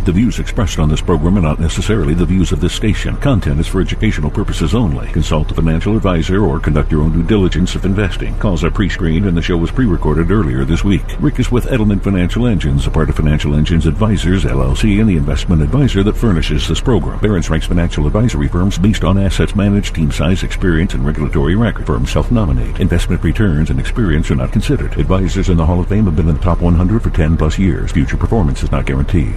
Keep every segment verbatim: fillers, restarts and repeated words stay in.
The views expressed on this program are not necessarily the views of this station. Content is for educational purposes only. Consult a financial advisor or conduct your own due diligence if investing. Calls are pre-screened and the show was pre-recorded earlier this week. Rick is with Edelman Financial Engines, a part of Financial Engines Advisors, L L C, and the investment advisor that furnishes this program. Barron's ranks financial advisory firms based on assets managed, team size, experience, and regulatory record. Firms self-nominate. Investment returns and experience are not considered. Advisors in the Hall of Fame have been in the top one hundred for ten plus years. Future performance is not guaranteed.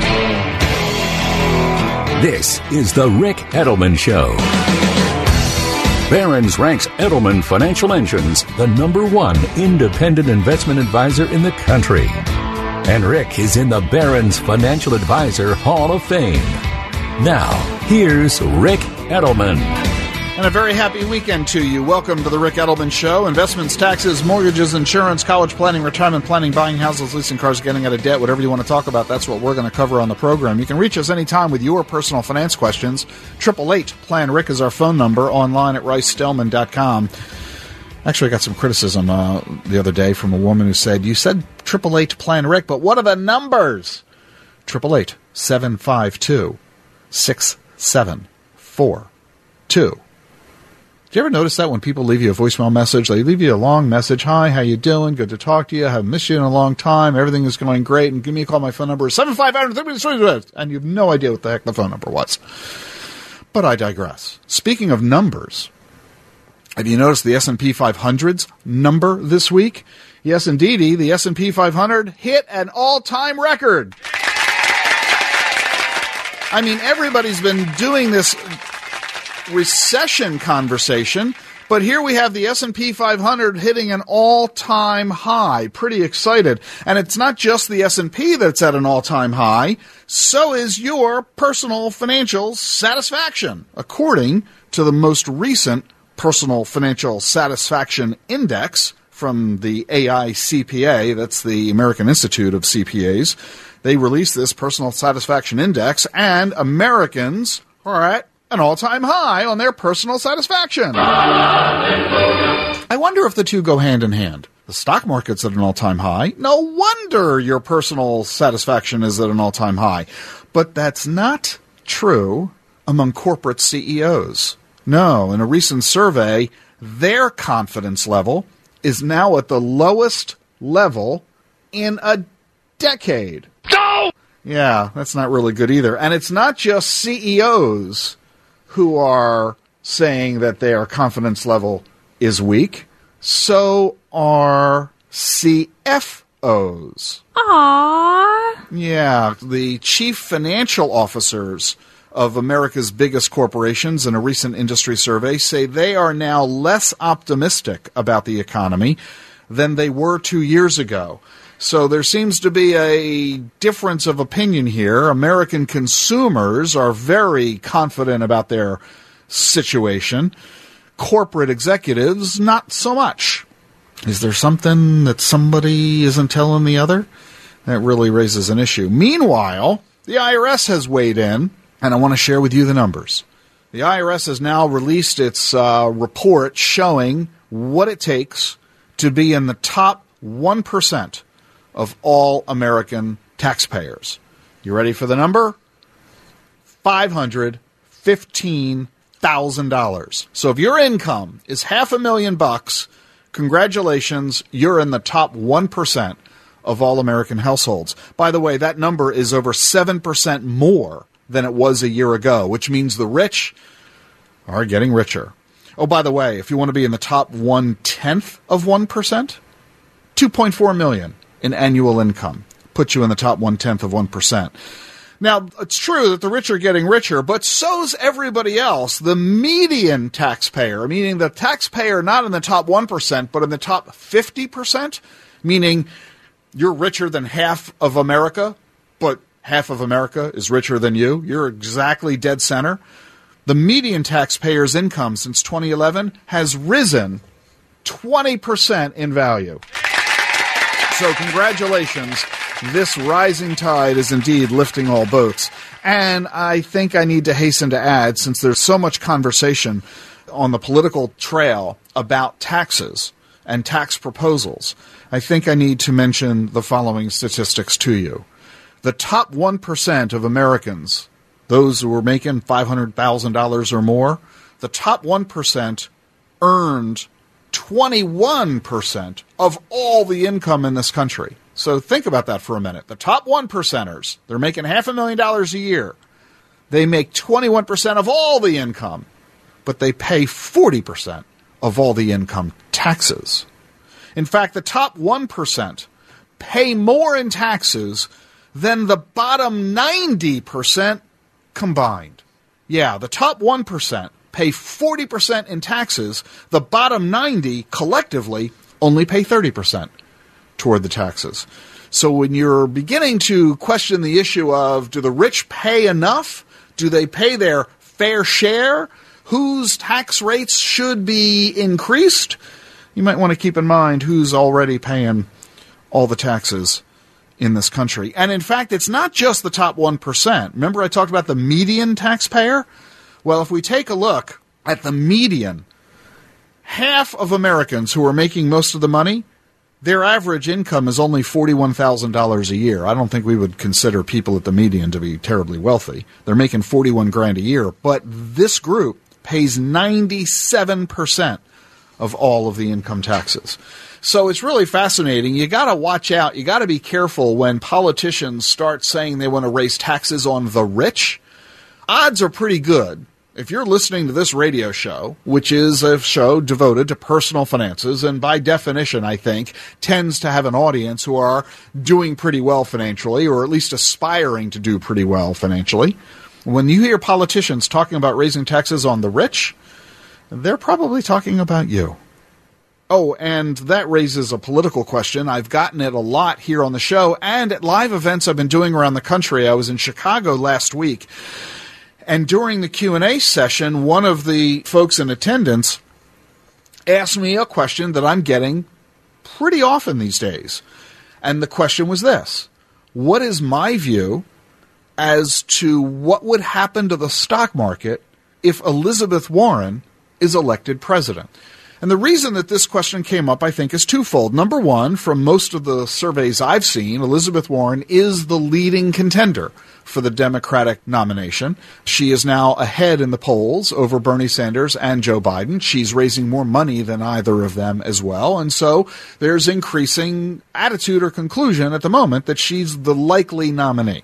This is the Rick Edelman Show. Barron's ranks Edelman Financial Engines the number one independent investment advisor in the country. And Rick is in the Barron's Financial Advisor Hall of Fame. Now, here's Rick Edelman. And a very happy weekend to you. Welcome to the Rick Edelman Show. Investments, taxes, mortgages, insurance, college planning, retirement planning, buying houses, leasing cars, getting out of debt, whatever you want to talk about, that's what we're going to cover on the program. You can reach us anytime with your personal finance questions. eight eight eight, plan Rick is our phone number, online at rice stillman dot com. Actually, I got some criticism uh, the other day from a woman who said, you said eight eight eight, plan Rick, but what are the numbers? eight eight eight, seven five two, six seven four two. Do you ever notice that when people leave you a voicemail message, they leave you a long message, hi, how you doing, good to talk to you, I haven't missed you in a long time, everything is going great, and give me a call, my phone number is seven five zero, and you have no idea what the heck the phone number was. But I digress. Speaking of numbers, have you noticed the S and P five hundred's number this week? Yes, indeedy, the S and P five hundred hit an all-time record. I mean, everybody's been doing this recession conversation, but here we have the S and P five hundred hitting an all-time high. Pretty excited. And it's not just the S and P that's at an all-time high, so is your personal financial satisfaction. According to the most recent Personal Financial Satisfaction Index from the A I C P A, that's the American Institute of C P As, they released this Personal Satisfaction Index, and Americans are at an all-time high on their personal satisfaction. Hallelujah. I wonder if the two go hand in hand. The stock market's at an all-time high. No wonder your personal satisfaction is at an all-time high. But that's not true among corporate C E Os. No, in a recent survey, their confidence level is now at the lowest level in a decade. Go! Yeah, that's not really good either. And it's not just C E Os who are saying that their confidence level is weak. So are C F Os. Aww. Yeah, the chief financial officers of America's biggest corporations in a recent industry survey say they are now less optimistic about the economy than they were two years ago. So there seems to be a difference of opinion here. American consumers are very confident about their situation. Corporate executives, not so much. Is there something that somebody isn't telling the other? That really raises an issue. Meanwhile, the I R S has weighed in, and I want to share with you the numbers. The I R S has now released its uh, report showing what it takes to be in the top one percent of all American taxpayers. You ready for the number? five hundred fifteen thousand dollars. So if your income is half a million bucks, congratulations, you're in the top one percent of all American households. By the way, that number is over seven percent more than it was a year ago, which means the rich are getting richer. Oh, by the way, if you want to be in the top one-tenth of one percent, two point four million dollars in annual income. Put you in the top one-tenth of one percent. Now, it's true that the rich are getting richer, but so's everybody else. The median taxpayer, meaning the taxpayer not in the top one percent, but in the top fifty percent, meaning you're richer than half of America, but half of America is richer than you. You're exactly dead center. The median taxpayer's income since twenty eleven has risen twenty percent in value. So congratulations. This rising tide is indeed lifting all boats. And I think I need to hasten to add, since there's so much conversation on the political trail about taxes and tax proposals, I think I need to mention the following statistics to you. The top one percent of Americans, those who were making five hundred thousand dollars or more, the top one percent earned twenty-one percent of all the income in this country. So think about that for a minute. The top one percenters, they're making half a million dollars a year. They make twenty-one percent of all the income, but they pay forty percent of all the income taxes. In fact, the top one percent pay more in taxes than the bottom ninety percent combined. Yeah, the top one percent pay forty percent in taxes. The bottom ninety collectively only pay thirty percent toward the taxes. So when you're beginning to question the issue of, do the rich pay enough? Do they pay their fair share? Whose tax rates should be increased? You might want to keep in mind who's already paying all the taxes in this country. And in fact, it's not just the top one percent. Remember I talked about the median taxpayer? Well, if we take a look at the median, half of Americans who are making most of the money, their average income is only forty-one thousand dollars a year. I don't think we would consider people at the median to be terribly wealthy. They're making forty-one grand a year, but this group pays ninety-seven percent of all of the income taxes. So it's really fascinating. You got to watch out. You got to be careful when politicians start saying they want to raise taxes on the rich. Odds are pretty good. If you're listening to this radio show, which is a show devoted to personal finances, and by definition, I think, tends to have an audience who are doing pretty well financially, or at least aspiring to do pretty well financially, when you hear politicians talking about raising taxes on the rich, they're probably talking about you. Oh, and that raises a political question. I've gotten it a lot here on the show and at live events I've been doing around the country. I was in Chicago last week. And during the Q and A session, one of the folks in attendance asked me a question that I'm getting pretty often these days. And the question was this: what is my view as to what would happen to the stock market if Elizabeth Warren is elected president? And the reason that this question came up, I think, is twofold. Number one, from most of the surveys I've seen, Elizabeth Warren is the leading contender for the Democratic nomination. She is now ahead in the polls over Bernie Sanders and Joe Biden. She's raising more money than either of them as well. And so there's increasing attitude or conclusion at the moment that she's the likely nominee.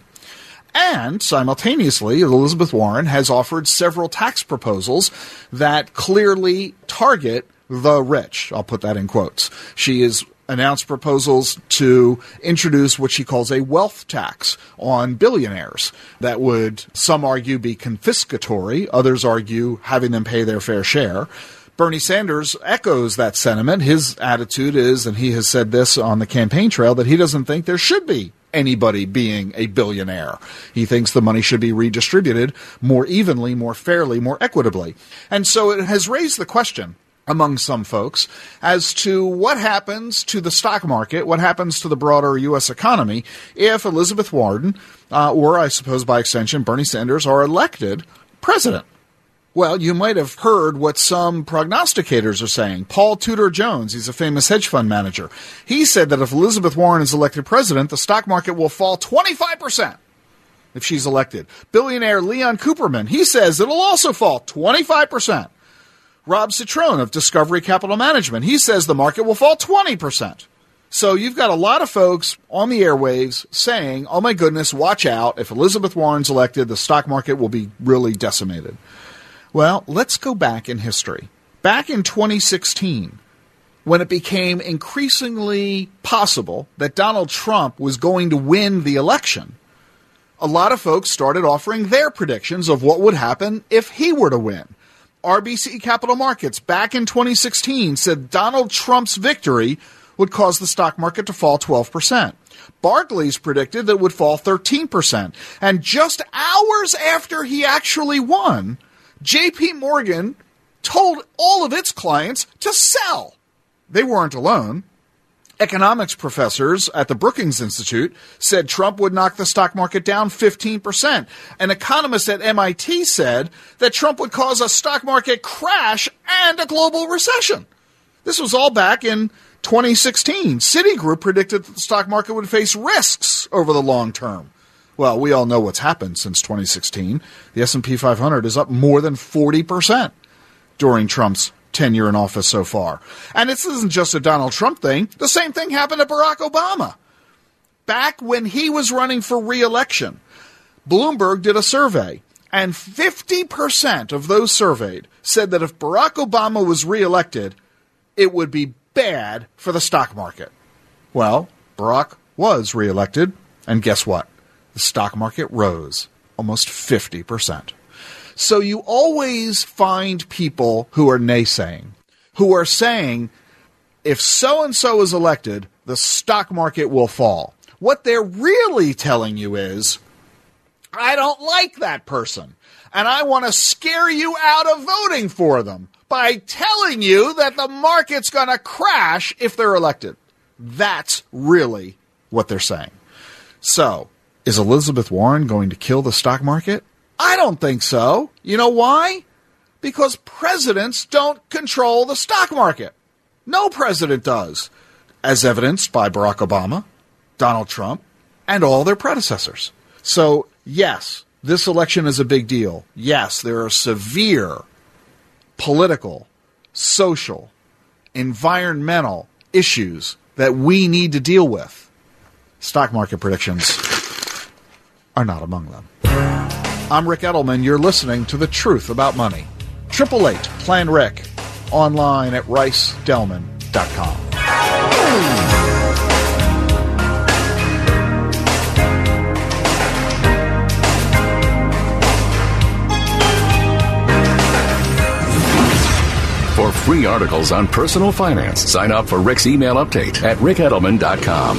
And simultaneously, Elizabeth Warren has offered several tax proposals that clearly target the rich. I'll put that in quotes. She has announced proposals to introduce what she calls a wealth tax on billionaires that would, some argue, be confiscatory. Others argue having them pay their fair share. Bernie Sanders echoes that sentiment. His attitude is, and he has said this on the campaign trail, that he doesn't think there should be anybody being a billionaire. He thinks the money should be redistributed more evenly, more fairly, more equitably. And so it has raised the question among some folks as to what happens to the stock market, what happens to the broader U S economy if Elizabeth Warren, uh, or I suppose by extension Bernie Sanders, are elected president. Well, you might have heard what some prognosticators are saying. Paul Tudor Jones, he's a famous hedge fund manager. He said that if Elizabeth Warren is elected president, the stock market will fall twenty-five percent if she's elected. Billionaire Leon Cooperman, he says it'll also fall twenty-five percent. Rob Citron of Discovery Capital Management, he says the market will fall twenty percent. So you've got a lot of folks on the airwaves saying, oh my goodness, watch out. If Elizabeth Warren's elected, the stock market will be really decimated. Well, let's go back in history. Back in twenty sixteen, when it became increasingly possible that Donald Trump was going to win the election, a lot of folks started offering their predictions of what would happen if he were to win. R B C Capital Markets back in twenty sixteen said Donald Trump's victory would cause the stock market to fall twelve percent. Barclays predicted that it would fall thirteen percent. And just hours after he actually won, J P Morgan told all of its clients to sell. They weren't alone. Economics professors at the Brookings Institute said Trump would knock the stock market down fifteen percent. An economist at M I T said that Trump would cause a stock market crash and a global recession. This was all back in twenty sixteen. Citigroup predicted that the stock market would face risks over the long term. Well, we all know what's happened since twenty sixteen. The S and P five hundred is up more than forty percent during Trump's tenure in office so far. And this isn't just a Donald Trump thing. The same thing happened to Barack Obama. Back when he was running for re-election, Bloomberg did a survey, and fifty percent of those surveyed said that if Barack Obama was re-elected, it would be bad for the stock market. Well, Barack was re-elected, and guess what? The stock market rose almost fifty percent. So you always find people who are naysaying, who are saying, if so-and-so is elected, the stock market will fall. What they're really telling you is, I don't like that person, and I want to scare you out of voting for them by telling you that the market's going to crash if they're elected. That's really what they're saying. So, is Elizabeth Warren going to kill the stock market? I don't think so. You know why? Because presidents don't control the stock market. No president does, as evidenced by Barack Obama, Donald Trump, and all their predecessors. So, yes, this election is a big deal. Yes, there are severe political, social, environmental issues that we need to deal with. Stock market predictions are not among them. I'm Rick Edelman. You're listening to The Truth About Money. eight eight eight, plan Rick. Online at rice delman dot com. For free articles on personal finance, sign up for Rick's email update at rick edelman dot com.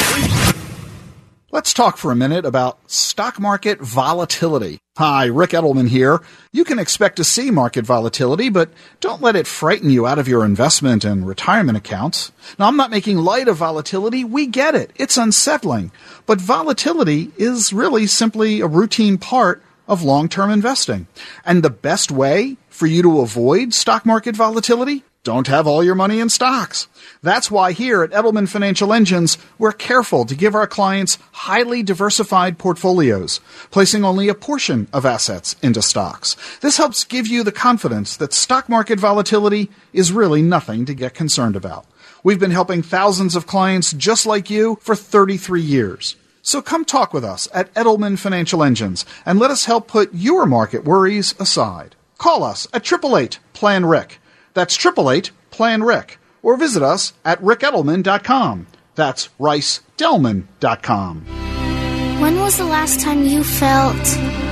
Let's talk for a minute about stock market volatility. Hi, Rick Edelman here. You can expect to see market volatility, but don't let it frighten you out of your investment and retirement accounts. Now, I'm not making light of volatility. We get it. It's unsettling. But volatility is really simply a routine part of long-term investing. And the best way for you to avoid stock market volatility? Don't have all your money in stocks. That's why here at Edelman Financial Engines, we're careful to give our clients highly diversified portfolios, placing only a portion of assets into stocks. This helps give you the confidence that stock market volatility is really nothing to get concerned about. We've been helping thousands of clients just like you for thirty-three years. So come talk with us at Edelman Financial Engines and let us help put your market worries aside. Call us at eight eight eight, plan Rick. That's eight eight eight, plan Rick. Or visit us at rick edelman dot com. That's rice delman dot com. When was the last time you felt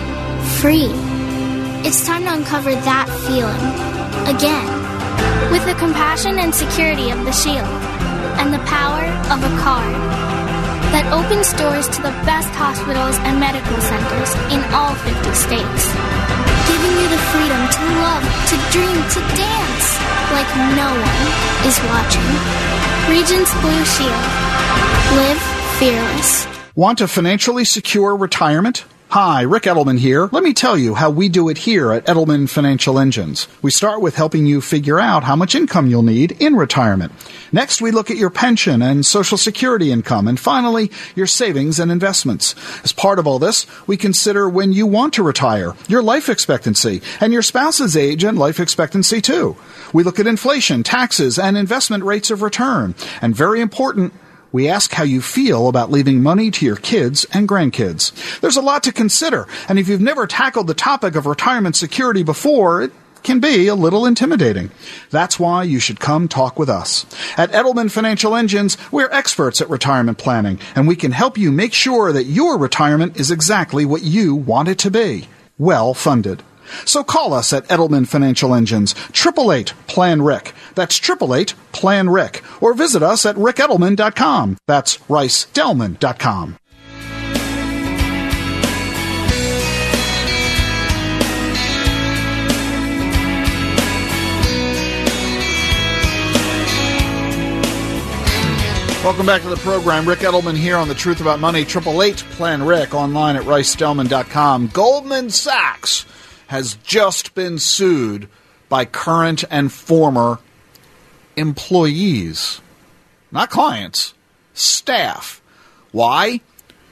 free? It's time to uncover that feeling again. With the compassion and security of the Shield and the power of a card that opens doors to the best hospitals and medical centers in all fifty states. Giving you the freedom to love, to dream, to dance like no one is watching. Regents Blue Shield. Live fearless. Want a financially secure retirement? Hi, Rick Edelman here. Let me tell you how we do it here at Edelman Financial Engines. We start with helping you figure out how much income you'll need in retirement. Next, we look at your pension and Social Security income, and finally, your savings and investments. As part of all this, we consider when you want to retire, your life expectancy, and your spouse's age and life expectancy too. We look at inflation, taxes, and investment rates of return. And very important, we ask how you feel about leaving money to your kids and grandkids. There's a lot to consider, and if you've never tackled the topic of retirement security before, it can be a little intimidating. That's why you should come talk with us. At Edelman Financial Engines, we're experts at retirement planning, and we can help you make sure that your retirement is exactly what you want it to be, well funded. So call us at Edelman Financial Engines, eight eight eight, plan Rick. That's eight eight eight, plan Rick. Or visit us at rick edelman dot com. That's rice delman dot com. Welcome back to the program. Rick Edelman here on The Truth About Money. eight eight eight, plan Rick, online at rice delman dot com. Goldman Sachs has just been sued by current and former employees, not clients, staff. Why?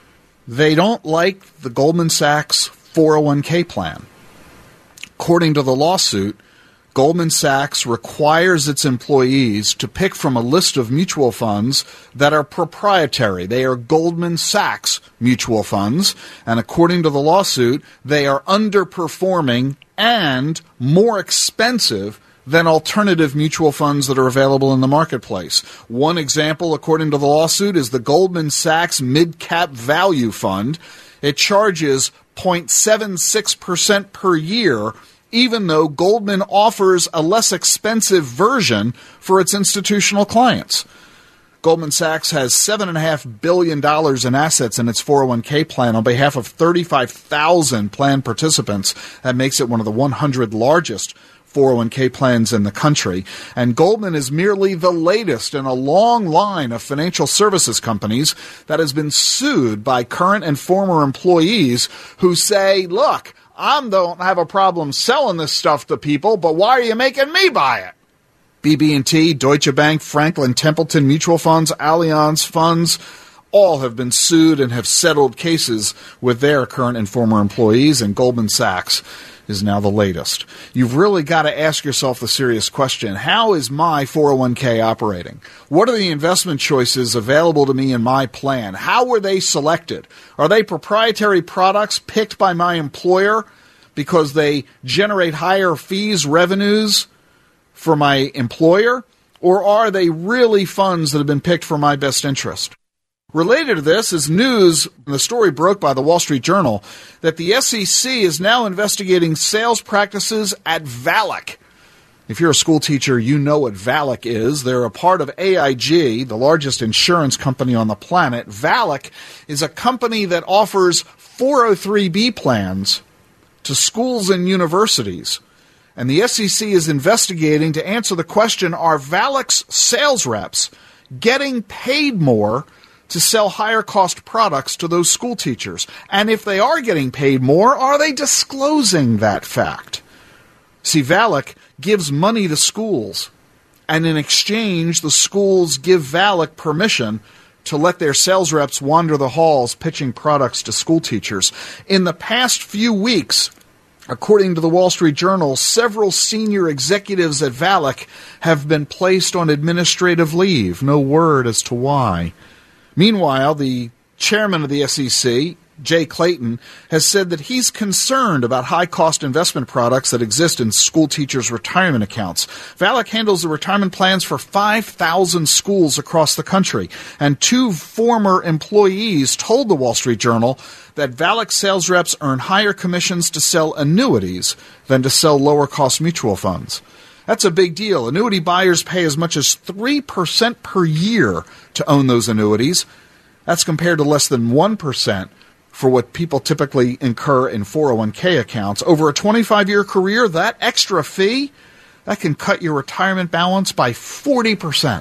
They don't like the Goldman Sachs four oh one k plan. According to the lawsuit, Goldman Sachs requires its employees to pick from a list of mutual funds that are proprietary. They are Goldman Sachs mutual funds, and according to the lawsuit, they are underperforming and more expensive than alternative mutual funds that are available in the marketplace. One example, according to the lawsuit, is the Goldman Sachs Mid-Cap Value Fund. It charges zero point seven six percent per year, even though Goldman offers a less expensive version for its institutional clients. Goldman Sachs has seven point five billion dollars in assets in its four oh one k plan on behalf of thirty-five thousand plan participants. That makes it one of the one hundred largest four oh one k plans in the country. And Goldman is merely the latest in a long line of financial services companies that has been sued by current and former employees who say, look, I don't have a problem selling this stuff to people, but why are you making me buy it? B B and T, Deutsche Bank, Franklin Templeton Mutual Funds, Allianz Funds, all have been sued and have settled cases with their current and former employees, and Goldman Sachs is now the latest. You've really got to ask yourself the serious question, how is my four oh one k operating? What are the investment choices available to me in my plan? How were they selected? Are they proprietary products picked by my employer because they generate higher fees, revenues for my employer? Or are they really funds that have been picked for my best interest? Related to this is news, the story broke by the Wall Street Journal, that the S E C is now investigating sales practices at VALIC. If you're a school teacher, you know what VALIC is. They're a part of A I G, the largest insurance company on the planet. VALIC is a company that offers four oh three B plans to schools and universities. And the S E C is investigating to answer the question, are VALIC's sales reps getting paid more to sell higher-cost products to those school teachers? And if they are getting paid more, are they disclosing that fact? See, VALIC gives money to schools, and in exchange, the schools give VALIC permission to let their sales reps wander the halls pitching products to school teachers. In the past few weeks, according to the Wall Street Journal, several senior executives at VALIC have been placed on administrative leave. No word as to why. Meanwhile, the chairman of the S E C, Jay Clayton, has said that he's concerned about high-cost investment products that exist in school teachers' retirement accounts. VALIC handles the retirement plans for five thousand schools across the country, and two former employees told the Wall Street Journal that VALIC sales reps earn higher commissions to sell annuities than to sell lower-cost mutual funds. That's a big deal. Annuity buyers pay as much as three percent per year to own those annuities. That's compared to less than one percent for what people typically incur in four oh one k accounts. Over a twenty-five year career, that extra fee, that can cut your retirement balance by forty percent.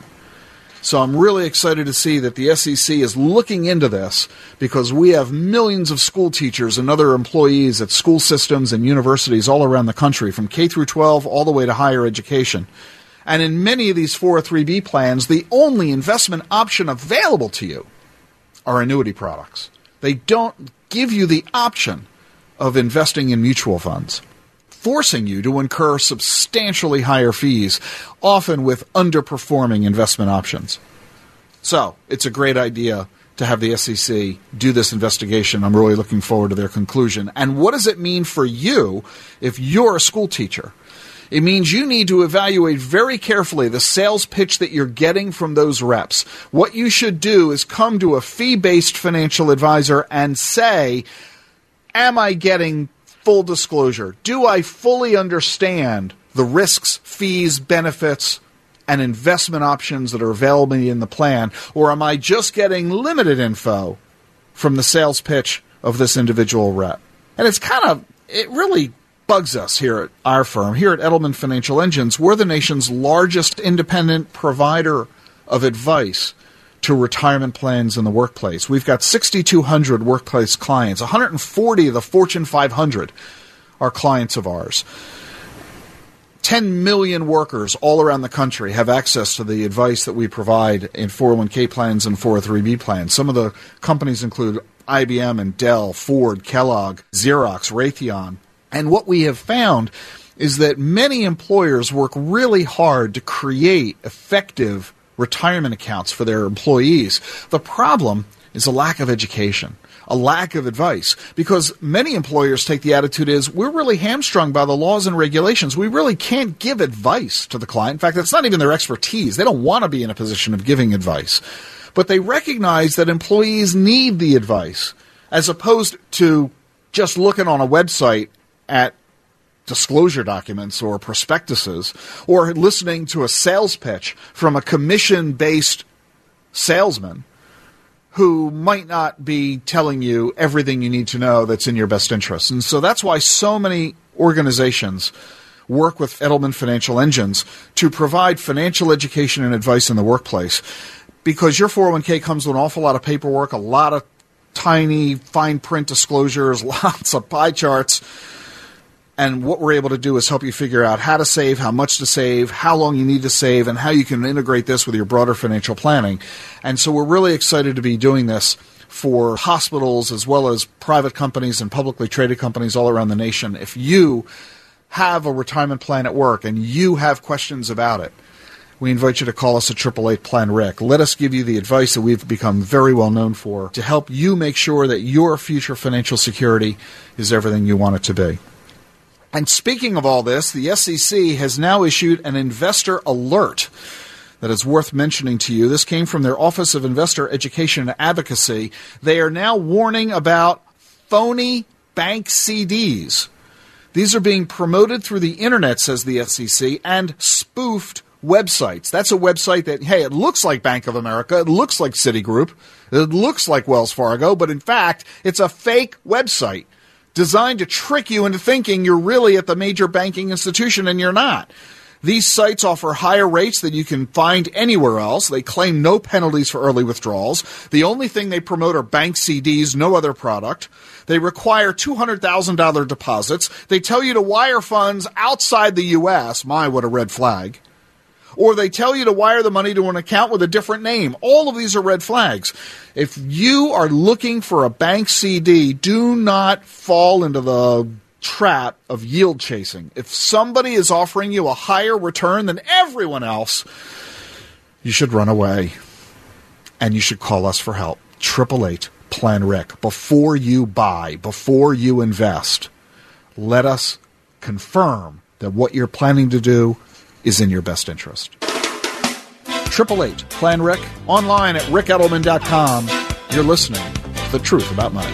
So I'm really excited to see that the S E C is looking into this, because we have millions of school teachers and other employees at school systems and universities all around the country, from K through twelve all the way to higher education. And in many of these four oh three B plans, the only investment option available to you are annuity products. They don't give you the option of investing in mutual funds, forcing you to incur substantially higher fees, often with underperforming investment options. So, it's a great idea to have the S E C do this investigation. I'm really looking forward to their conclusion. And what does it mean for you if you're a school teacher? It means you need to evaluate very carefully the sales pitch that you're getting from those reps. What you should do is come to a fee-based financial advisor and say, am I getting full disclosure? Do I fully understand the risks, fees, benefits, and investment options that are available in the plan? Or am I just getting limited info from the sales pitch of this individual rep? And it's kind of, it really bugs us here at our firm. Here at Edelman Financial Engines, we're the nation's largest independent provider of advice to retirement plans in the workplace. We've got six thousand two hundred workplace clients. one hundred forty of the Fortune five hundred are clients of ours. ten million workers all around the country have access to the advice that we provide in four oh one k plans and four oh three b plans. Some of the companies include I B M and Dell, Ford, Kellogg, Xerox, Raytheon. And what we have found is that many employers work really hard to create effective retirement accounts for their employees. The problem is a lack of education, a lack of advice, because many employers take the attitude is we're really hamstrung by the laws and regulations. We really can't give advice to the client. In fact, that's not even their expertise. They don't want to be in a position of giving advice. But they recognize that employees need the advice, as opposed to just looking on a website at disclosure documents or prospectuses, or listening to a sales pitch from a commission-based salesman who might not be telling you everything you need to know that's in your best interest. And so that's why so many organizations work with Edelman Financial Engines to provide financial education and advice in the workplace, because your four oh one k comes with an awful lot of paperwork, a lot of tiny fine print disclosures, lots of pie charts. And what we're able to do is help you figure out how to save, how much to save, how long you need to save, and how you can integrate this with your broader financial planning. And so we're really excited to be doing this for hospitals as well as private companies and publicly traded companies all around the nation. If you have a retirement plan at work and you have questions about it, we invite you to call us at eight eight eight, plan Rick. Let us give you the advice that we've become very well known for to help you make sure that your future financial security is everything you want it to be. And speaking of all this, the S E C has now issued an investor alert that is worth mentioning to you. This came from their Office of Investor Education and Advocacy. They are now warning about phony bank C Ds. These are being promoted through the internet, says the S E C, and spoofed websites. That's a website that, hey, it looks like Bank of America, it looks like Citigroup, it looks like Wells Fargo, but in fact, it's a fake website designed to trick you into thinking you're really at the major banking institution, and you're not. These sites offer higher rates than you can find anywhere else. They claim no penalties for early withdrawals. The only thing they promote are bank C Ds, no other product. They require two hundred thousand dollars deposits. They tell you to wire funds outside the U S My, what a red flag. Or they tell you to wire the money to an account with a different name. All of these are red flags. If you are looking for a bank C D, do not fall into the trap of yield chasing. If somebody is offering you a higher return than everyone else, you should run away. And you should call us for help. eight eight eight, plan Rick. Before you buy, before you invest, let us confirm that what you're planning to do is in your best interest. eight eight eight, plan Rick, online at rick edelman dot com. You're listening to The Truth About Money.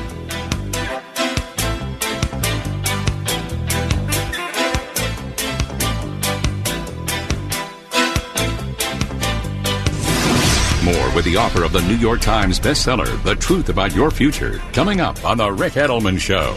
More with the author of the New York Times bestseller, The Truth About Your Future, coming up on The Rick Edelman Show.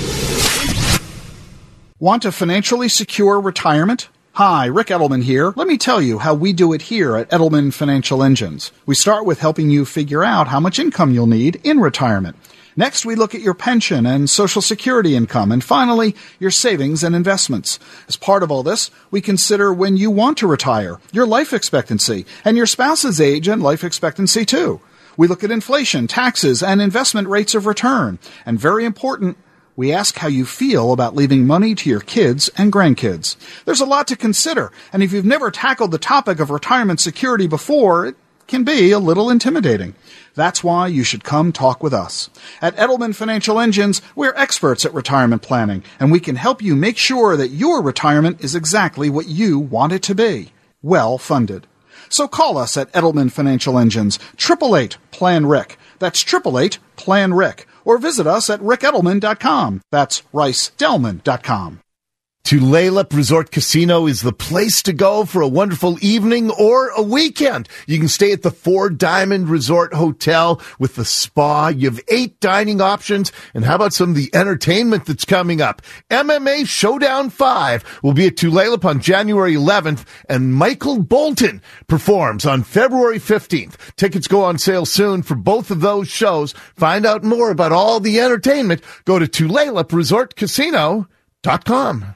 Want to financially secure retirement? Hi, Rick Edelman here. Let me tell you how we do it here at Edelman Financial Engines. We start with helping you figure out how much income you'll need in retirement. Next, we look at your pension and Social Security income, and finally, your savings and investments. As part of all this, we consider when you want to retire, your life expectancy, and your spouse's age and life expectancy too. We look at inflation, taxes, and investment rates of return. And very important, we ask how you feel about leaving money to your kids and grandkids. There's a lot to consider, and if you've never tackled the topic of retirement security before, it can be a little intimidating. That's why you should come talk with us. At Edelman Financial Engines, we're experts at retirement planning, and we can help you make sure that your retirement is exactly what you want it to be, well funded. So call us at Edelman Financial Engines, eight eight eight, plan Rick. That's eight eight eight, plan Rick. Or visit us at rick edelman dot com. That's rice delman dot com. Tulalip Resort Casino is the place to go for a wonderful evening or a weekend. You can stay at the Four Diamond Resort Hotel with the spa. You have eight dining options. And how about some of the entertainment that's coming up? M M A Showdown five will be at Tulalip on January eleventh, and Michael Bolton performs on February fifteenth. Tickets go on sale soon for both of those shows. Find out more about all the entertainment. Go to Tulalip Resort Casino dot com.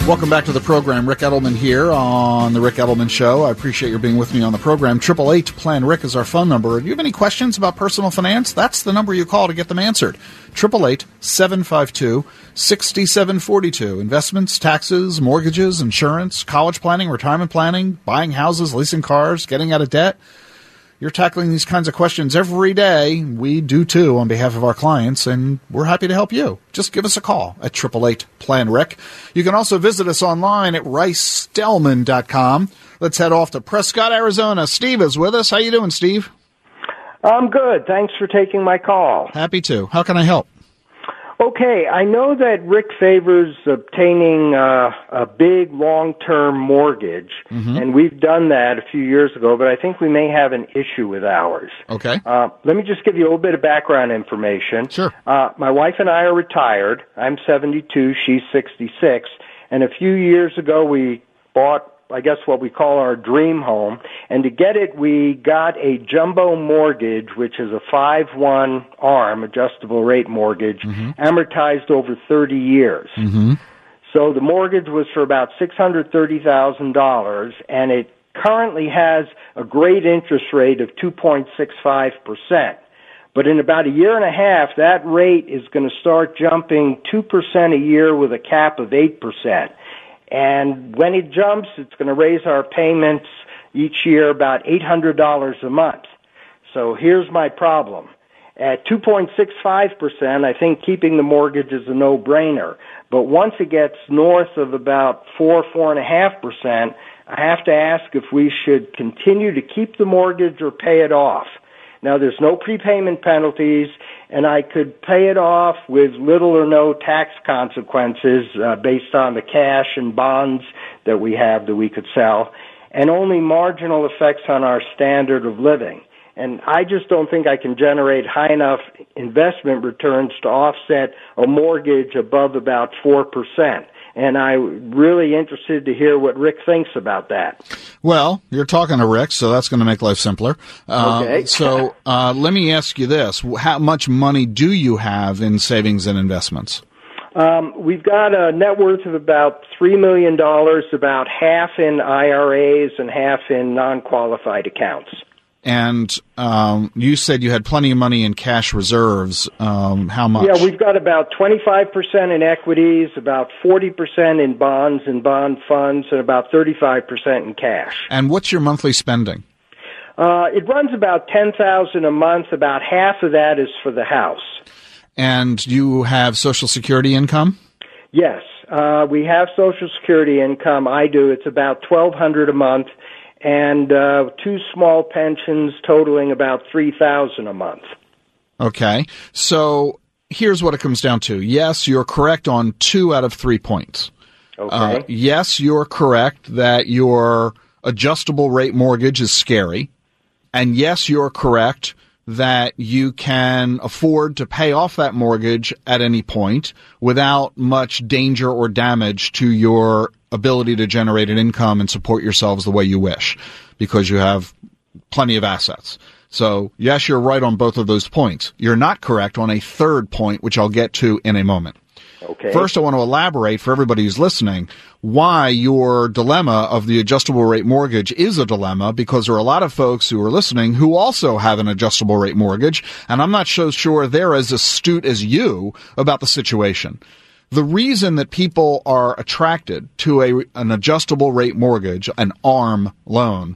Welcome back to the program. Rick Edelman here on The Rick Edelman Show. I appreciate your being with me on the program. eight eight eight, plan Rick is our phone number. Do you have any questions about personal finance? That's the number you call to get them answered. eight eight eight, seven five two, six seven four two. Investments, taxes, mortgages, insurance, college planning, retirement planning, buying houses, leasing cars, getting out of debt. You're tackling these kinds of questions every day. We do, too, on behalf of our clients, and we're happy to help you. Just give us a call at eight eight eight, plan Rick. You can also visit us online at rice stellman dot com. Let's head off to Prescott, Arizona. Steve is with us. How you doing, Steve? I'm good. Thanks for taking my call. Happy to. How can I help? Okay, I know that Rick favors obtaining uh, a big long-term mortgage, mm-hmm. and we've done that a few years ago, but I think we may have an issue with ours. Okay. Uh, let me just give you a little bit of background information. Sure. Uh, my wife and I are retired. I'm seventy-two, she's sixty-six, and a few years ago we bought, I guess, what we call our dream home. And to get it, we got a jumbo mortgage, which is a five one ARM, adjustable rate mortgage, mm-hmm. amortized over thirty years. Mm-hmm. So the mortgage was for about six hundred thirty thousand dollars, and it currently has a great interest rate of two point six five percent. But in about a year and a half, that rate is going to start jumping two percent a year with a cap of eight percent. And when it jumps, it's going to raise our payments each year about eight hundred dollars a month. So here's my problem. At two point six five percent, I think keeping the mortgage is a no-brainer. But once it gets north of about four, four point five percent, I have to ask if we should continue to keep the mortgage or pay it off. Now, there's no prepayment penalties, and I could pay it off with little or no tax consequences uh, based on the cash and bonds that we have that we could sell, and only marginal effects on our standard of living. And I just don't think I can generate high enough investment returns to offset a mortgage above about four percent. And I'm really interested to hear what Rick thinks about that. Well, you're talking to Rick, so that's going to make life simpler. Uh, okay. so uh, let me ask you this. How much money do you have in savings and investments? Um, we've got a net worth of about three million dollars, about half in I R As and half in non-qualified accounts. And um, you said you had plenty of money in cash reserves. Um, how much? Yeah, we've got about twenty-five percent in equities, about forty percent in bonds and bond funds, and about thirty-five percent in cash. And what's your monthly spending? Uh, it runs about ten thousand dollars a month. About half of that is for the house. And you have Social Security income? Yes, uh, we have Social Security income. I do. It's about twelve hundred dollars a month. And uh, two small pensions totaling about three thousand dollars a month. Okay. So here's what it comes down to. Yes, you're correct on two out of three points. Okay. Uh, yes, you're correct that your adjustable rate mortgage is scary. And yes, you're correct that you can afford to pay off that mortgage at any point without much danger or damage to your ability to generate an income and support yourselves the way you wish, because you have plenty of assets. So, yes, you're right on both of those points. You're not correct on a third point, which I'll get to in a moment. Okay. First, I want to elaborate for everybody who's listening why your dilemma of the adjustable rate mortgage is a dilemma, because there are a lot of folks who are listening who also have an adjustable rate mortgage, and I'm not so sure they're as astute as you about the situation. The reason that people are attracted to a, an adjustable rate mortgage, an ARM loan,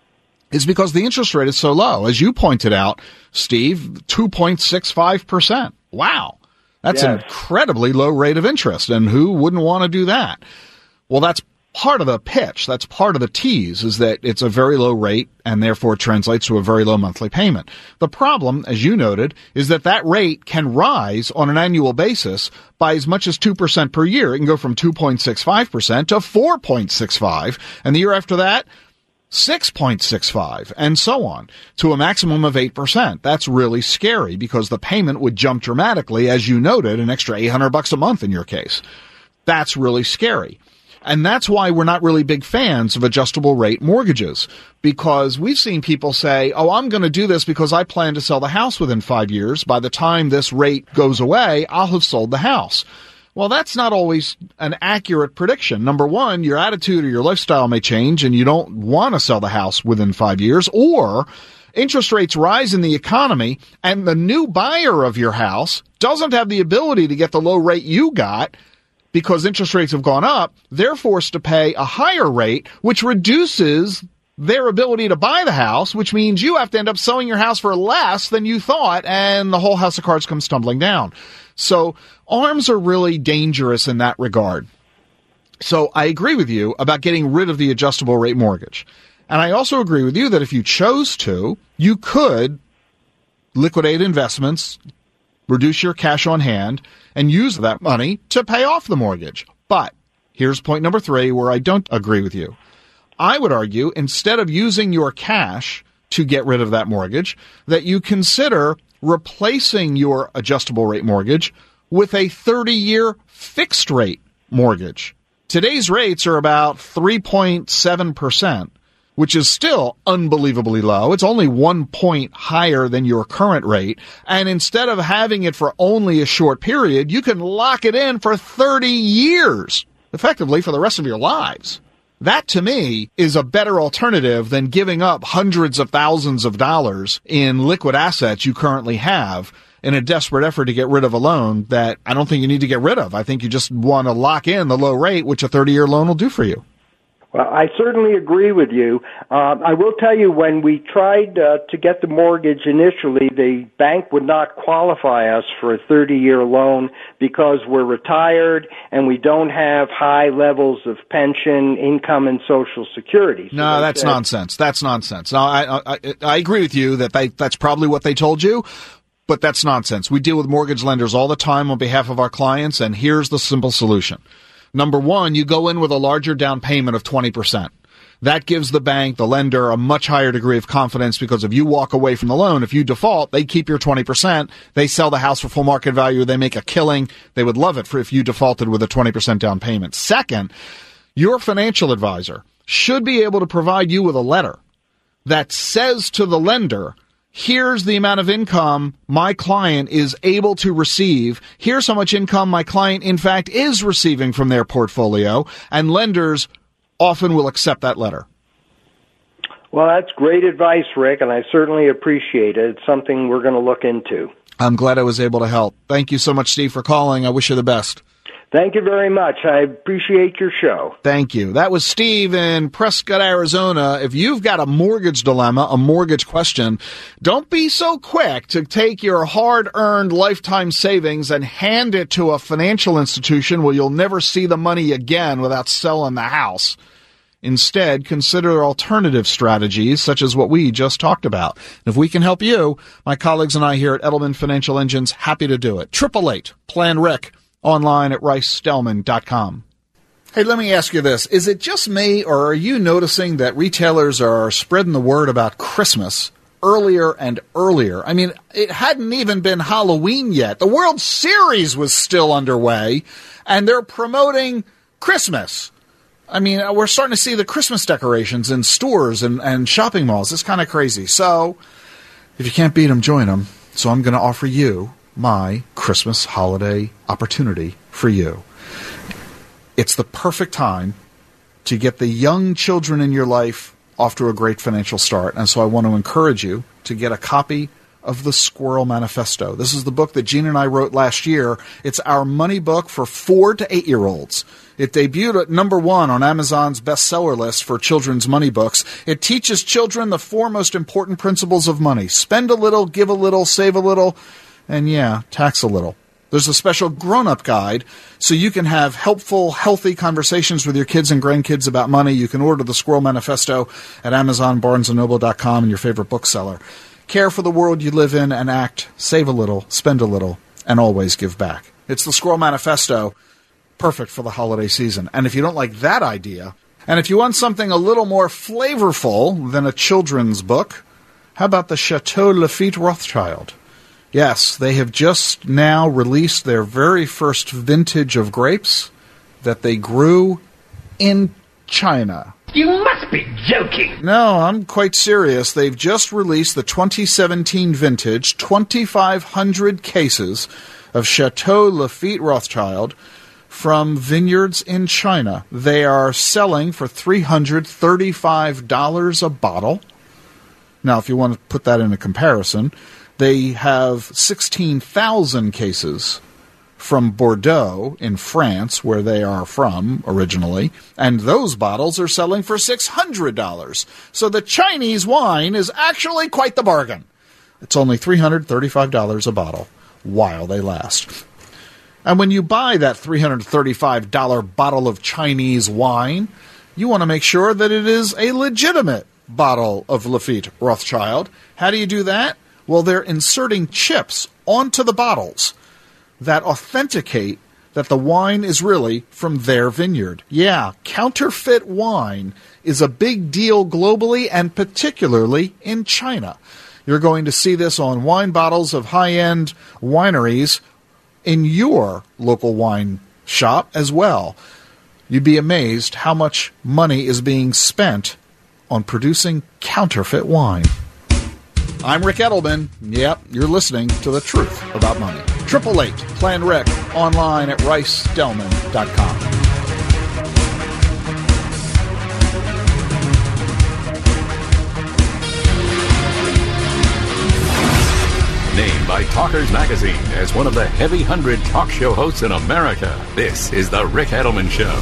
is because the interest rate is so low. As you pointed out, Steve, two point six five percent. Wow. That's yes. an incredibly low rate of interest, and who wouldn't want to do that? Well, that's part of the pitch. That's part of the tease, is that it's a very low rate and therefore translates to a very low monthly payment. The problem, as you noted, is that that rate can rise on an annual basis by as much as two percent per year. It can go from two point six five percent to four point six five, and the year after that, six point six five, and so on, to a maximum of eight percent. That's really scary, because the payment would jump dramatically, as you noted, an extra eight hundred bucks a month in your case. That's really scary. And that's why we're not really big fans of adjustable rate mortgages, because we've seen people say, oh, I'm going to do this because I plan to sell the house within five years. By the time this rate goes away, I'll have sold the house. Well, that's not always an accurate prediction. Number one, your attitude or your lifestyle may change and you don't want to sell the house within five years, or interest rates rise in the economy and the new buyer of your house doesn't have the ability to get the low rate you got because interest rates have gone up. They're forced to pay a higher rate, which reduces their ability to buy the house, which means you have to end up selling your house for less than you thought, and the whole house of cards comes tumbling down. So ARMs are really dangerous in that regard. So I agree with you about getting rid of the adjustable rate mortgage. And I also agree with you that if you chose to, you could liquidate investments, reduce your cash on hand, and use that money to pay off the mortgage. But here's point number three where I don't agree with you. I would argue, instead of using your cash to get rid of that mortgage, that you consider replacing your adjustable rate mortgage with a thirty-year fixed rate mortgage. Today's rates are about three point seven percent, which is still unbelievably low. It's only one point higher than your current rate. And instead of having it for only a short period, you can lock it in for thirty years, effectively for the rest of your lives. That, to me, is a better alternative than giving up hundreds of thousands of dollars in liquid assets you currently have in a desperate effort to get rid of a loan that I don't think you need to get rid of. I think you just want to lock in the low rate, which a thirty-year loan will do for you. Well, I certainly agree with you. Uh, I will tell you, when we tried uh, to get the mortgage initially, the bank would not qualify us for a thirty-year loan because we're retired and we don't have high levels of pension, income, and Social Security. So no, that's said, nonsense. That's nonsense. No, I, I, I agree with you that they, that's probably what they told you, but that's nonsense. We deal with mortgage lenders all the time on behalf of our clients, and here's the simple solution. Number one, you go in with a larger down payment of twenty percent. That gives the bank, the lender, a much higher degree of confidence because if you walk away from the loan, if you default, they keep your twenty percent. They sell the house for full market value. They make a killing. They would love it for if you defaulted with a twenty percent down payment. Second, your financial advisor should be able to provide you with a letter that says to the lender, here's the amount of income my client is able to receive. Here's how much income my client, in fact, is receiving from their portfolio. And lenders often will accept that letter. Well, that's great advice, Rick, and I certainly appreciate it. It's something we're going to look into. I'm glad I was able to help. Thank you so much, Steve, for calling. I wish you the best. Thank you very much. I appreciate your show. Thank you. That was Steve in Prescott, Arizona. If you've got a mortgage dilemma, a mortgage question, don't be so quick to take your hard-earned lifetime savings and hand it to a financial institution where you'll never see the money again without selling the house. Instead, consider alternative strategies such as what we just talked about. And if we can help you, my colleagues and I here at Edelman Financial Engines, happy to do it. eight eight eight, plan Rick. Online at rice stellman dot com. Hey, let me ask you this. Is it just me, or are you noticing that retailers are spreading the word about Christmas earlier and earlier? I mean, it hadn't even been Halloween yet. The World Series was still underway, and they're promoting Christmas. I mean, we're starting to see the Christmas decorations in stores and, and shopping malls. It's kind of crazy. So, if you can't beat them, join them. So I'm going to offer you my Christmas holiday opportunity for you. It's the perfect time to get the young children in your life off to a great financial start. And so I want to encourage you to get a copy of the Squirrel Manifesto. This is the book that Gene and I wrote last year. It's our money book for four to eight year olds. It debuted at number one on Amazon's bestseller list for children's money books. It teaches children the four most important principles of money. Spend a little, give a little, save a little, and yeah, tax a little. There's a special grown-up guide so you can have helpful, healthy conversations with your kids and grandkids about money. You can order the Squirrel Manifesto at Amazon, Barnes and Noble dot com, and your favorite bookseller. Care for the world you live in and act. Save a little, spend a little, and always give back. It's the Squirrel Manifesto, perfect for the holiday season. And if you don't like that idea, and if you want something a little more flavorful than a children's book, how about the Chateau Lafite Rothschild? Yes, they have just now released their very first vintage of grapes that they grew in China. You must be joking. No, I'm quite serious. They've just released the twenty seventeen vintage, twenty-five hundred cases of Chateau Lafite Rothschild, from vineyards in China. They are selling for three hundred thirty-five dollars a bottle. Now, if you want to put that in a comparison, they have sixteen thousand cases from Bordeaux in France, where they are from originally, and those bottles are selling for six hundred dollars. So the Chinese wine is actually quite the bargain. It's only three hundred thirty-five dollars a bottle while they last. And when you buy that three hundred thirty-five dollars bottle of Chinese wine, you want to make sure that it is a legitimate bottle of Lafite Rothschild. How do you do that? Well, they're inserting chips onto the bottles that authenticate that the wine is really from their vineyard. Yeah, counterfeit wine is a big deal globally and particularly in China. You're going to see this on wine bottles of high-end wineries in your local wine shop as well. You'd be amazed how much money is being spent on producing counterfeit wine. I'm Rick Edelman. Yep, you're listening to The Truth About Money. Triple eight Plan Rick, online at rice delman dot com. Named by Talkers Magazine as one of the heavy one hundred talk show hosts in America, this is The Rick Edelman Show.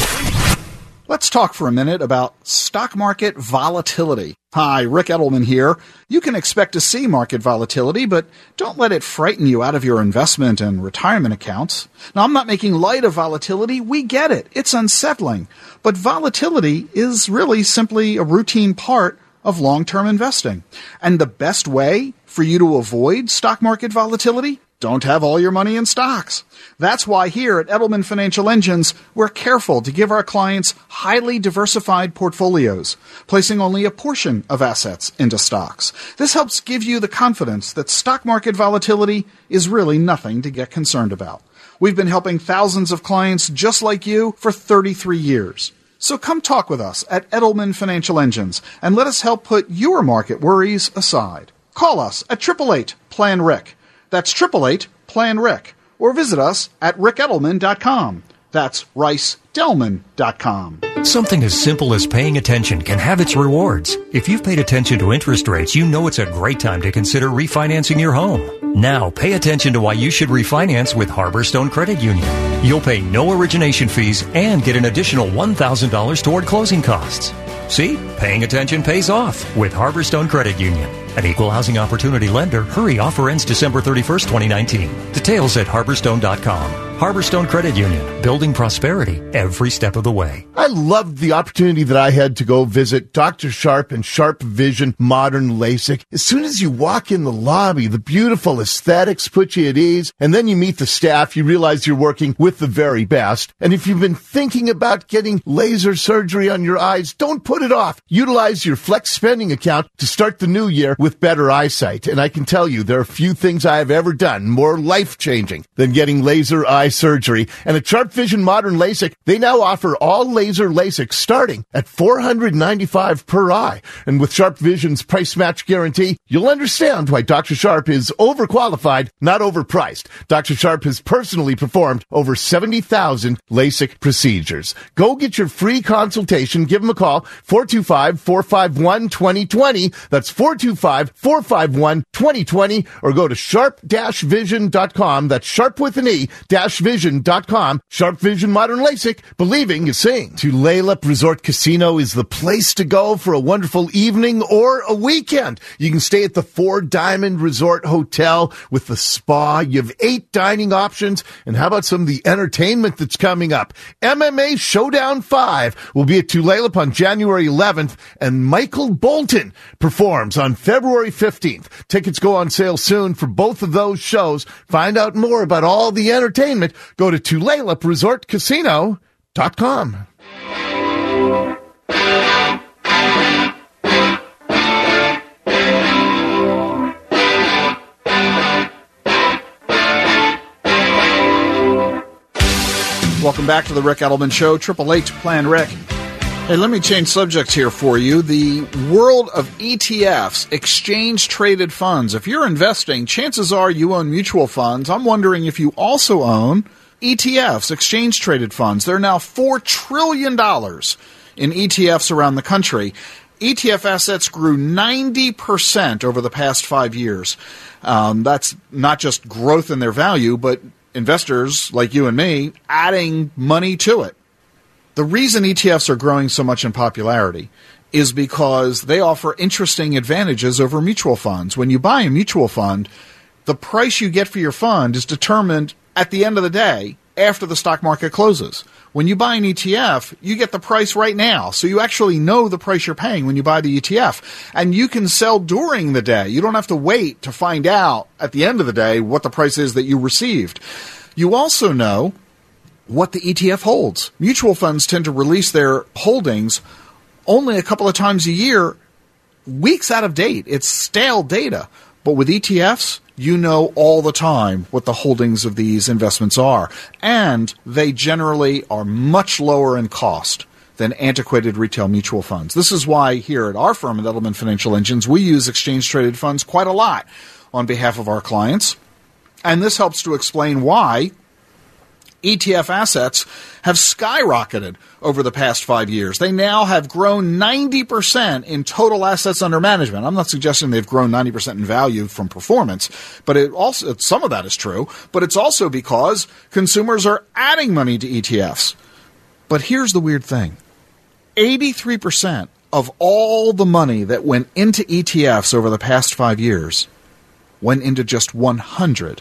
Let's talk for a minute about stock market volatility. Hi, Rick Edelman here. You can expect to see market volatility, but don't let it frighten you out of your investment and retirement accounts. Now, I'm not making light of volatility. We get it. It's unsettling. But volatility is really simply a routine part of long-term investing. And the best way for you to avoid stock market volatility? Don't have all your money in stocks. That's why here at Edelman Financial Engines, we're careful to give our clients highly diversified portfolios, placing only a portion of assets into stocks. This helps give you the confidence that stock market volatility is really nothing to get concerned about. We've been helping thousands of clients just like you for thirty-three years. So come talk with us at Edelman Financial Engines and let us help put your market worries aside. Call us at eight eight eight plan rick. That's eight eight eight plan rick. Or visit us at rick edelman dot com. That's rice delman dot com. Something as simple as paying attention can have its rewards. If you've paid attention to interest rates, you know it's a great time to consider refinancing your home. Now, pay attention to why you should refinance with Harborstone Credit Union. You'll pay no origination fees and get an additional one thousand dollars toward closing costs. See? Paying attention pays off with Harborstone Credit Union. An equal housing opportunity lender. Hurry, offer ends December thirty-first, twenty nineteen. Details at harborstone dot com. Harborstone Credit Union. Building prosperity every step of the way. I loved the opportunity that I had to go visit Doctor Sharp and Sharp Vision Modern LASIK. As soon as you walk in the lobby, the beautiful aesthetics put you at ease, and then you meet the staff, you realize you're working with the very best. And if you've been thinking about getting laser surgery on your eyes, don't put it off. Utilize your Flex Spending account to start the new year with better eyesight. And I can tell you, there are few things I have ever done more life-changing than getting laser eye surgery. And at Sharp Vision Modern LASIK, they now offer all laser LASIK starting at four hundred ninety-five dollars per eye. And with Sharp Vision's price match guarantee, you'll understand why Doctor Sharp is overqualified, not overpriced. Doctor Sharp has personally performed over seventy thousand LASIK procedures. Go get your free consultation. Give them a call, four two five, four five one, two zero two zero. That's four two five, four five one, two zero two zero. Or go to sharp dash vision dot com. That's sharp with an E, dash vision dot com. Sharp Vision Modern LASIK, believing is seeing. Tulalip Resort Casino is the place to go for a wonderful evening or a weekend. You can stay at the Four Diamond Resort Hotel with the spa. You have eight dining options. And how about some of the entertainment that's coming up? M M A Showdown five will be at Tulalip on January eleventh, and Michael Bolton performs on February fifteenth. Tickets go on sale soon for both of those shows. Find out more about all the entertainment. Go to tulalip resort casino dot com. Welcome back to the Rick Edelman Show, eight eight eight Plan Rick. Hey, let me change subjects here for you. The world of E T Fs, exchange-traded funds. If you're investing, chances are you own mutual funds. I'm wondering if you also own E T Fs, exchange-traded funds. There are now four trillion dollars in E T Fs around the country. E T F assets grew ninety percent over the past five years. Um, that's not just growth in their value, but investors like you and me adding money to it. The reason E T Fs are growing so much in popularity is because they offer interesting advantages over mutual funds. When you buy a mutual fund, the price you get for your fund is determined at the end of the day after the stock market closes. When you buy an E T F, you get the price right now. So you actually know the price you're paying when you buy the E T F. And you can sell during the day. You don't have to wait to find out at the end of the day what the price is that you received. You also know what the E T F holds. Mutual funds tend to release their holdings only a couple of times a year, weeks out of date. It's stale data. But with E T Fs, you know all the time what the holdings of these investments are. And they generally are much lower in cost than antiquated retail mutual funds. This is why here at our firm at Edelman Financial Engines, we use exchange-traded funds quite a lot on behalf of our clients. And this helps to explain why E T F assets have skyrocketed over the past five years. They now have grown ninety percent in total assets under management. I'm not suggesting they've grown ninety percent in value from performance, but it also some of that is true, but it's also because consumers are adding money to E T Fs. But here's the weird thing. eighty-three percent of all the money that went into E T Fs over the past five years went into just one hundred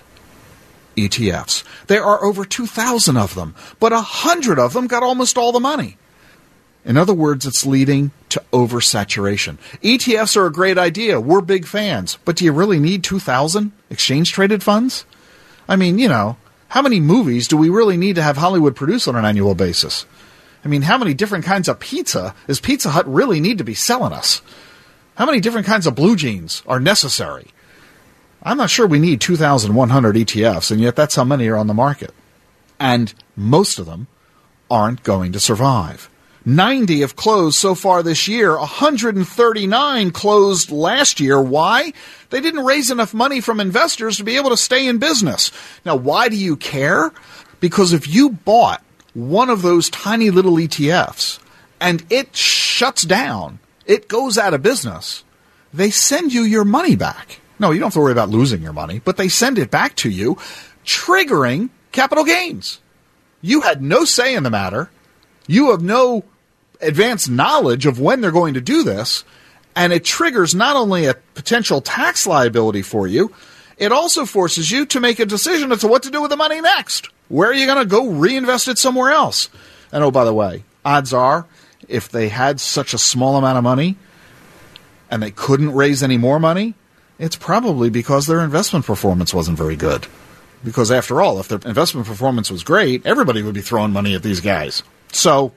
E T Fs. There are over two thousand of them, but one hundred of them got almost all the money. In other words, it's leading to oversaturation. E T Fs are a great idea. We're big fans. But do you really need two thousand exchange-traded funds? I mean, you know, how many movies do we really need to have Hollywood produce on an annual basis? I mean, how many different kinds of pizza does Pizza Hut really need to be selling us? How many different kinds of blue jeans are necessary? I'm not sure we need two thousand one hundred E T Fs, and yet that's how many are on the market. And most of them aren't going to survive. ninety have closed so far this year. one hundred thirty-nine closed last year. Why? They didn't raise enough money from investors to be able to stay in business. Now, why do you care? Because if you bought one of those tiny little E T Fs and it shuts down, it goes out of business, they send you your money back. No, you don't have to worry about losing your money, but they send it back to you, triggering capital gains. You had no say in the matter. You have no advanced knowledge of when they're going to do this, and it triggers not only a potential tax liability for you, it also forces you to make a decision as to what to do with the money next. Where are you going to go reinvest it somewhere else? And oh, by the way, odds are, if they had such a small amount of money and they couldn't raise any more money, it's probably because their investment performance wasn't very good. Because after all, if their investment performance was great, everybody would be throwing money at these guys. So,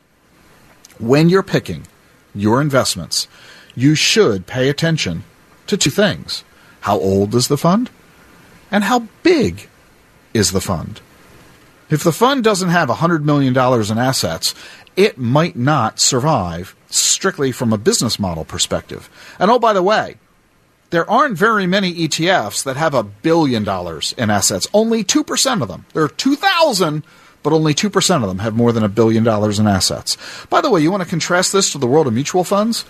when you're picking your investments, you should pay attention to two things. How old is the fund? And how big is the fund? If the fund doesn't have one hundred million dollars in assets, it might not survive strictly from a business model perspective. And oh, by the way, there aren't very many E T Fs that have a billion dollars in assets. Only two percent of them. There are two thousand, but only two percent of them have more than a billion dollars in assets. By the way, you want to contrast this to the world of mutual funds?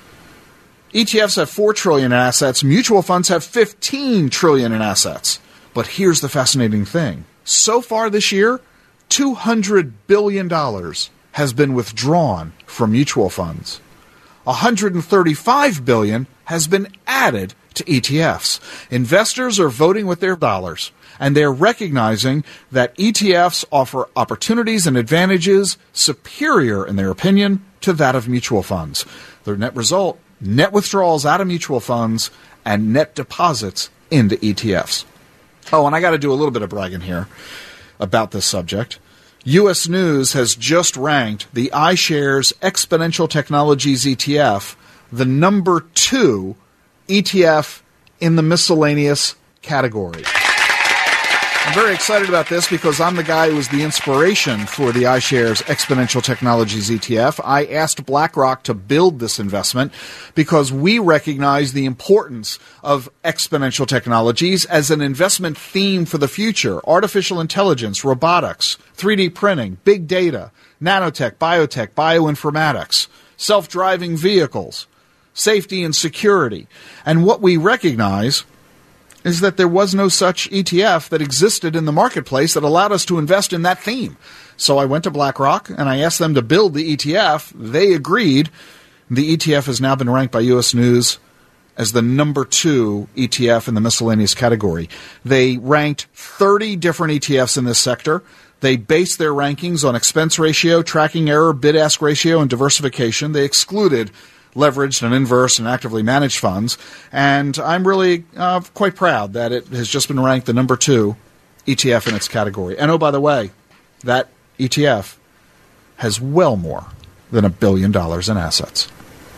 E T Fs have four trillion dollars in assets. Mutual funds have fifteen trillion dollars in assets. But here's the fascinating thing. So far this year, two hundred billion dollars has been withdrawn from mutual funds. one hundred thirty-five billion dollars has been added to E T Fs. Investors are voting with their dollars, and they're recognizing that E T Fs offer opportunities and advantages superior, in their opinion, to that of mutual funds. Their net result, net withdrawals out of mutual funds and net deposits into E T Fs. Oh, and I got to do a little bit of bragging here about this subject. U S News has just ranked the iShares Exponential Technologies E T F the number two E T F in the miscellaneous category. I'm very excited about this because I'm the guy who was the inspiration for the iShares Exponential Technologies E T F. I asked BlackRock to build this investment because we recognize the importance of exponential technologies as an investment theme for the future. Artificial intelligence, robotics, three D printing, big data, nanotech, biotech, bioinformatics, self-driving vehicles, safety and security. And what we recognize is that there was no such E T F that existed in the marketplace that allowed us to invest in that theme. So I went to BlackRock and I asked them to build the E T F. They agreed. The E T F has now been ranked by U S News as the number two E T F in the miscellaneous category. They ranked thirty different E T Fs in this sector. They based their rankings on expense ratio, tracking error, bid-ask ratio, and diversification. They excluded leveraged and inverse and actively managed funds. And I'm really uh, quite proud that it has just been ranked the number two E T F in its category. And oh, by the way, that E T F has well more than a billion dollars in assets.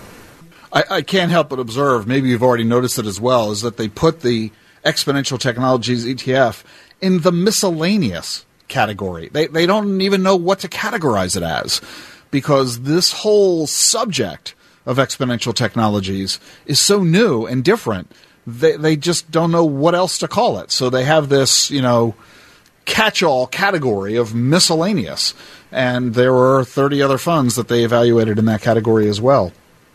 I, I can't help but observe, maybe you've already noticed it as well, is that they put the Exponential Technologies E T F in the miscellaneous category. They, they don't even know what to categorize it as, because this whole subject of exponential technologies is so new and different, they they just don't know what else to call it. So they have this, you know, catch-all category of miscellaneous, and there are thirty other funds that they evaluated in that category as well.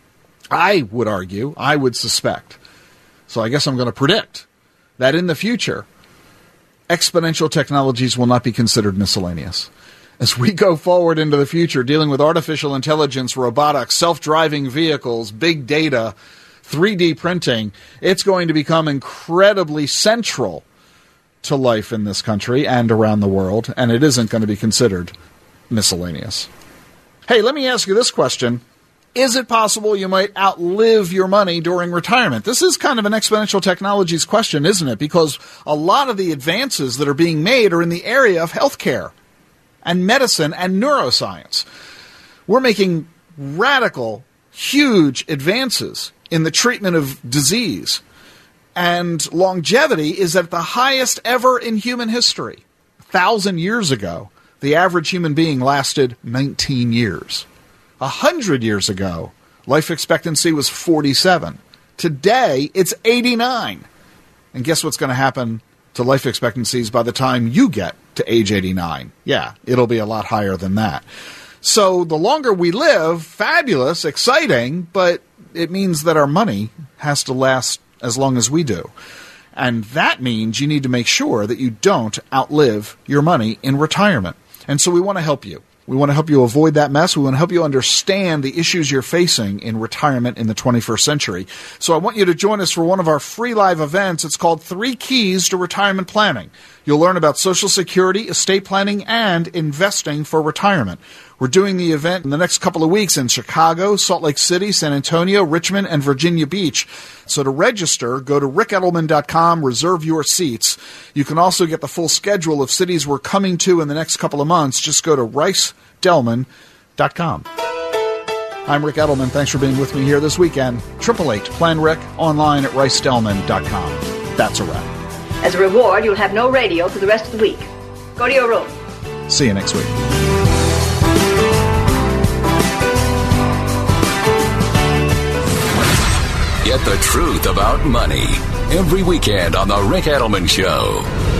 I would argue, I would suspect, so I guess I'm going to predict that in the future, exponential technologies will not be considered miscellaneous. As we go forward into the future, dealing with artificial intelligence, robotics, self-driving vehicles, big data, three D printing, it's going to become incredibly central to life in this country and around the world, and it isn't going to be considered miscellaneous. Hey, let me ask you this question. Is it possible you might outlive your money during retirement? This is kind of an exponential technologies question, isn't it? Because a lot of the advances that are being made are in the area of healthcare and medicine and neuroscience. We're making radical, huge advances in the treatment of disease. And longevity is at the highest ever in human history. A thousand years ago, the average human being lasted nineteen years. A hundred years ago, life expectancy was forty-seven. Today, it's eighty-nine. And guess what's going to happen to life expectancies by the time you get to age eighty-nine? Yeah, it'll be a lot higher than that. So the longer we live, fabulous, exciting, but it means that our money has to last as long as we do. And that means you need to make sure that you don't outlive your money in retirement. And so we want to help you. We want to help you avoid that mess. We want to help you understand the issues you're facing in retirement in the twenty-first century. So I want you to join us for one of our free live events. It's called Three Keys to Retirement Planning. You'll learn about Social Security, estate planning, and investing for retirement. We're doing the event in the next couple of weeks in Chicago, Salt Lake City, San Antonio, Richmond, and Virginia Beach. So to register, go to rick edelman dot com, reserve your seats. You can also get the full schedule of cities we're coming to in the next couple of months. Just go to rice delman dot com. I'm Rick Edelman. Thanks for being with me here this weekend. eight eight eight, plan rick, online at rice delman dot com. That's a wrap. As a reward, you'll have no radio for the rest of the week. Go to your room. See you next week. Get the truth about money every weekend on The Rick Edelman Show.